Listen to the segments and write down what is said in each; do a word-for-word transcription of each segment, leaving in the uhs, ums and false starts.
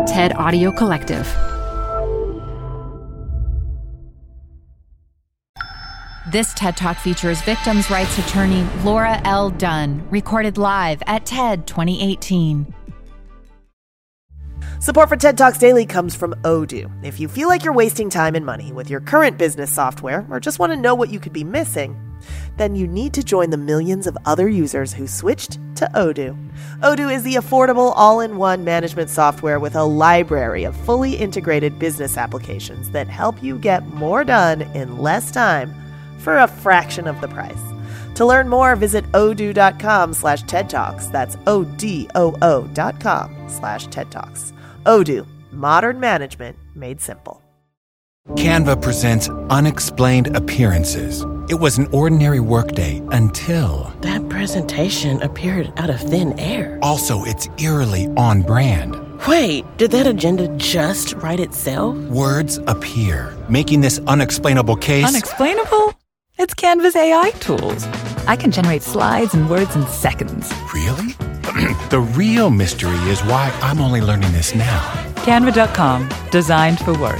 TED Audio Collective. This TED Talk features victims' rights attorney Laura L. Dunn, recorded live at TED twenty eighteen. Support for TED Talks Daily comes from Odoo. If you feel like you're wasting time and money with your current business software or just want to know what you could be missing, then you need to join the millions of other users who switched to Odoo. Odoo is the affordable all-in-one management software with a library of fully integrated business applications that help you get more done in less time for a fraction of the price. To learn more, visit odoo.com slash TED Talks. That's O-D-O-O dot com slash TED Talks. Odoo, modern management made simple. Canva presents Unexplained Appearances. It was an ordinary workday until... That presentation appeared out of thin air. Also, it's eerily on brand. Wait, did that agenda just write itself? Words appear, making this unexplainable case... Unexplainable? It's Canva's A I tools. I can generate slides and words in seconds. Really? The real mystery is why I'm only learning this now. Canva dot com, designed for work.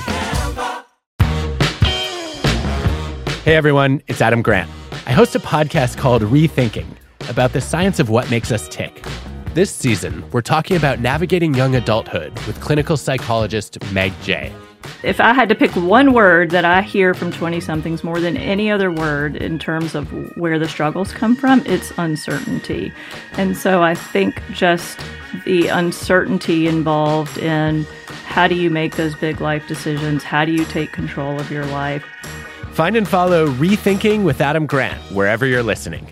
Hey everyone, it's Adam Grant. I host a podcast called Rethinking about the science of what makes us tick. This season, we're talking about navigating young adulthood with clinical psychologist Meg Jay. If I had to pick one word that I hear from twenty-somethings more than any other word in terms of where the struggles come from, it's uncertainty. And so I think just the uncertainty involved in how do you make those big life decisions? How do you take control of your life? Find and follow Rethinking with Adam Grant wherever you're listening.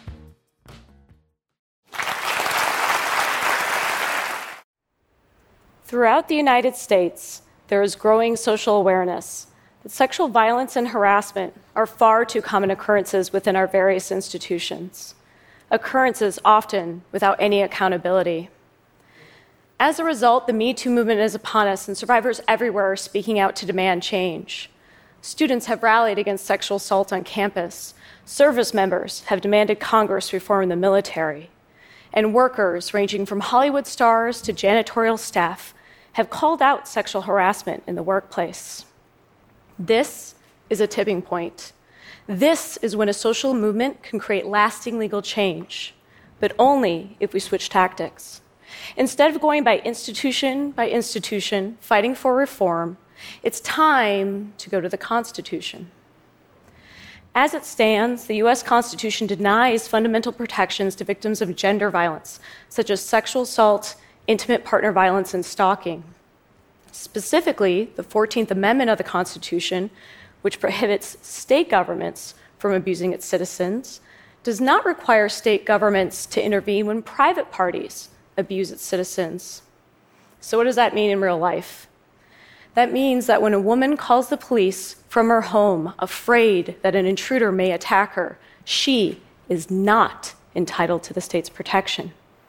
Throughout the United States, there is growing social awareness that sexual violence and harassment are far too common occurrences within our various institutions, occurrences often without any accountability. As a result, the Me Too movement is upon us, and survivors everywhere are speaking out to demand change. Students have rallied against sexual assault on campus. Service members have demanded Congress reform the military. And workers, ranging from Hollywood stars to janitorial staff, have called out sexual harassment in the workplace. This is a tipping point. This is when a social movement can create lasting legal change, but only if we switch tactics. Instead of going by institution by institution, fighting for reform, it's time to go to the Constitution. As it stands, the U S Constitution denies fundamental protections to victims of gender violence, such as sexual assault, intimate partner violence, and stalking. Specifically, the fourteenth Amendment of the Constitution, which prohibits state governments from abusing its citizens, does not require state governments to intervene when private parties abuse its citizens. So what does that mean in real life? That means that when a woman calls the police from her home, afraid that an intruder may attack her, she is not entitled to the state's protection.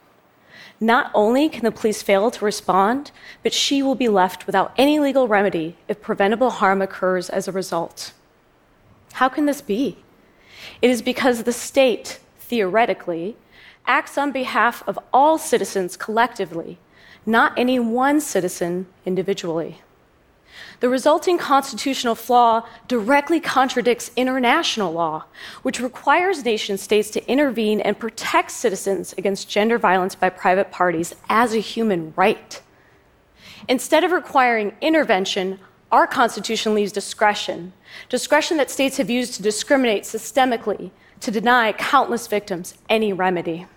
Not only can the police fail to respond, but she will be left without any legal remedy if preventable harm occurs as a result. How can this be? It is because the state, theoretically, acts on behalf of all citizens collectively, not any one citizen individually. The resulting constitutional flaw directly contradicts international law, which requires nation states to intervene and protect citizens against gender violence by private parties as a human right. Instead of requiring intervention, our Constitution leaves discretion, discretion that states have used to discriminate systemically, to deny countless victims any remedy.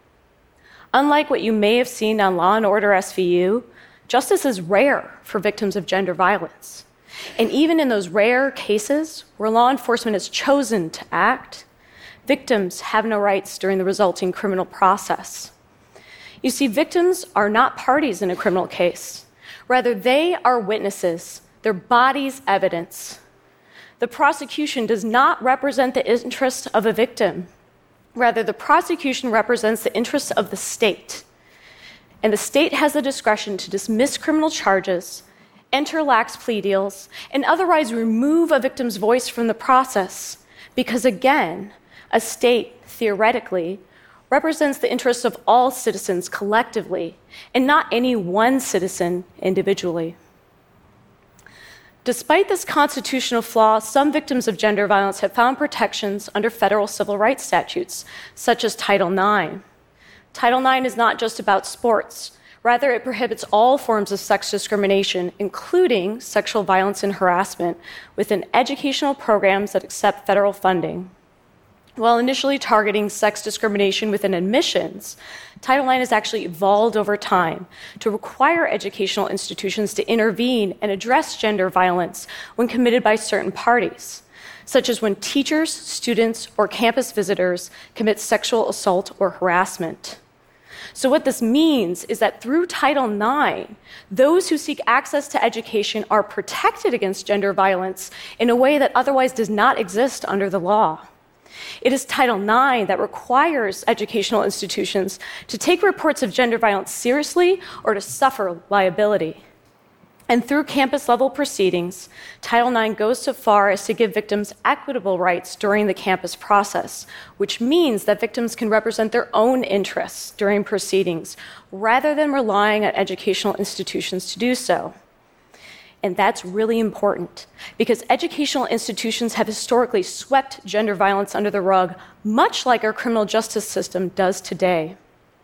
Unlike what you may have seen on Law and Order S V U, justice is rare for victims of gender violence. And even in those rare cases where law enforcement has chosen to act, victims have no rights during the resulting criminal process. You see, victims are not parties in a criminal case. Rather, they are witnesses, their bodies evidence. The prosecution does not represent the interests of a victim. Rather, the prosecution represents the interests of the state. And the state has the discretion to dismiss criminal charges, enter lax plea deals, and otherwise remove a victim's voice from the process. Because again, a state, theoretically, represents the interests of all citizens collectively and not any one citizen individually. Despite this constitutional flaw, some victims of gender violence have found protections under federal civil rights statutes, such as Title nine. Title nine is not just about sports. Rather, it prohibits all forms of sex discrimination, including sexual violence and harassment, within educational programs that accept federal funding. While initially targeting sex discrimination within admissions, Title nine has actually evolved over time to require educational institutions to intervene and address gender violence when committed by certain parties, such as when teachers, students, or campus visitors commit sexual assault or harassment. So what this means is that through Title nine, those who seek access to education are protected against gender violence in a way that otherwise does not exist under the law. It is Title nine that requires educational institutions to take reports of gender violence seriously or to suffer liability. And through campus-level proceedings, Title nine goes so far as to give victims equitable rights during the campus process, which means that victims can represent their own interests during proceedings, rather than relying on educational institutions to do so. And that's really important, because educational institutions have historically swept gender violence under the rug, much like our criminal justice system does today.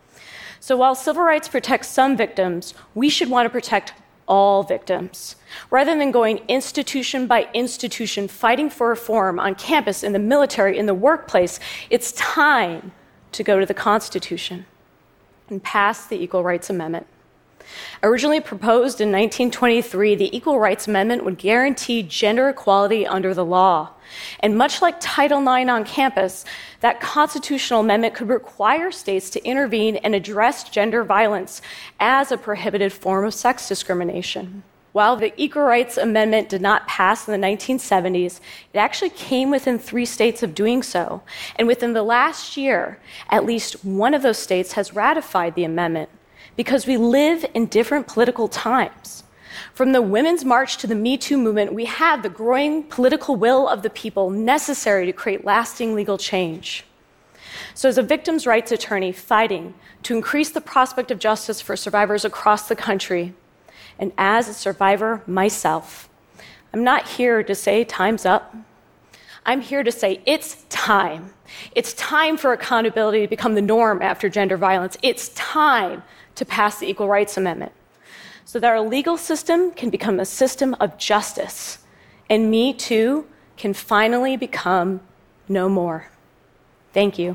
So while civil rights protect some victims, we should want to protect all victims. Rather than going institution by institution, fighting for reform on campus, in the military, in the workplace, it's time to go to the Constitution and pass the Equal Rights Amendment. Originally proposed in nineteen twenty-three, the Equal Rights Amendment would guarantee gender equality under the law. And much like Title nine on campus, that constitutional amendment could require states to intervene and address gender violence as a prohibited form of sex discrimination. While the Equal Rights Amendment did not pass in the nineteen seventies, it actually came within three states of doing so. And within the last year, at least one of those states has ratified the amendment, because we live in different political times. From the Women's March to the Me Too movement, we have the growing political will of the people necessary to create lasting legal change. So as a victims' rights attorney fighting to increase the prospect of justice for survivors across the country, and as a survivor myself, I'm not here to say time's up. I'm here to say it's time. It's time for accountability to become the norm after gender violence. It's time to pass the Equal Rights Amendment so that our legal system can become a system of justice, and Me Too can finally become no more. Thank you.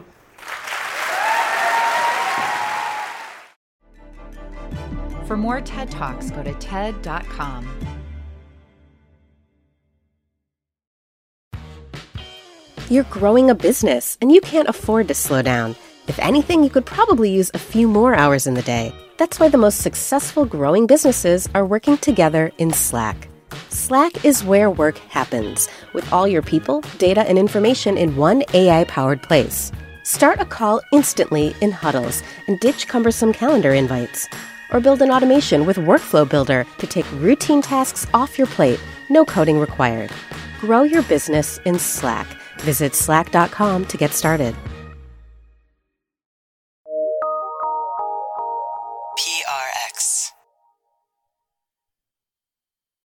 For more TED Talks, go to TED dot com. You're growing a business, and you can't afford to slow down. If anything, you could probably use a few more hours in the day. That's why the most successful growing businesses are working together in Slack. Slack is where work happens, with all your people, data, and information in one A I-powered place. Start a call instantly in huddles and ditch cumbersome calendar invites. Or build an automation with Workflow Builder to take routine tasks off your plate, no coding required. Grow your business in Slack. Visit slack dot com to get started.